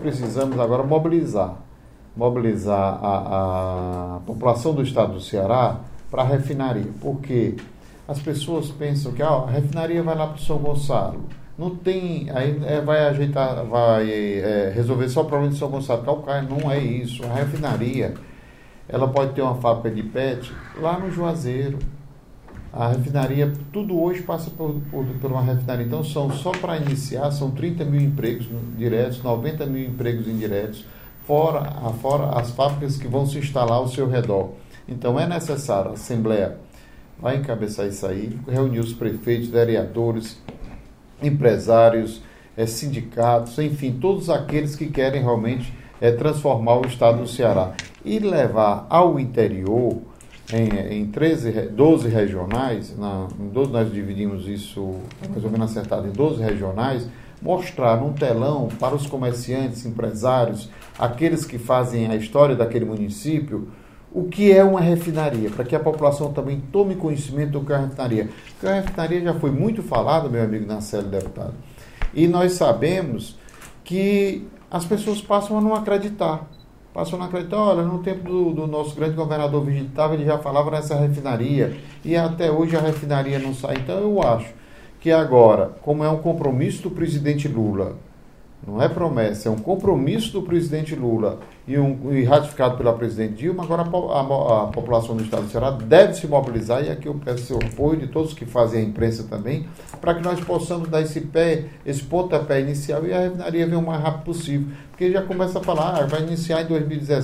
precisamos agora mobilizar a população do estado do Ceará para a refinaria, porque as pessoas pensam que a refinaria vai lá para o São Gonçalo, não tem, aí vai ajeitar, resolver só o problema de São Gonçalo, Calcaia, não é isso. A refinaria, ela pode ter uma fábrica de PET lá no Juazeiro. A refinaria, tudo hoje passa por uma refinaria. Então, só para iniciar, são 30 mil empregos diretos, 90 mil empregos indiretos, fora as fábricas que vão se instalar ao seu redor. Então, é necessário, a Assembleia vai encabeçar isso aí, reunir os prefeitos, vereadores, empresários, sindicatos, enfim, todos aqueles que querem realmente transformar o estado do Ceará e levar ao interior, em 12 regionais, nós dividimos isso mais ou menos acertado em 12 regionais, mostrar num telão para os comerciantes, empresários, aqueles que fazem a história daquele município, o que é uma refinaria, para que a população também tome conhecimento do que é a refinaria. Porque a refinaria já foi muito falada, meu amigo Nacélio, deputado, e nós sabemos que as pessoas passam a não acreditar. Olha, no tempo do nosso grande governador Vigitava, ele já falava nessa refinaria, e até hoje a refinaria não sai. Então eu acho que agora, como é um compromisso do presidente Lula, não é promessa, é um compromisso do presidente Lula e ratificado pela presidente Dilma, agora a população do estado do Ceará deve se mobilizar, e aqui eu peço o apoio de todos que fazem a imprensa também, para que nós possamos dar esse pontapé inicial e a refinaria venha o mais rápido possível, porque já começa a falar, vai iniciar em 2017,